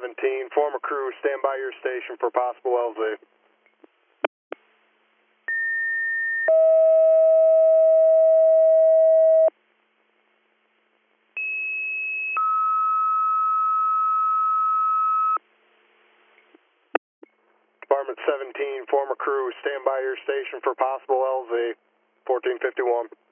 17, former crew, stand by your station for possible LZ. Department 17, former crew, stand by your station for possible LZ, 1451.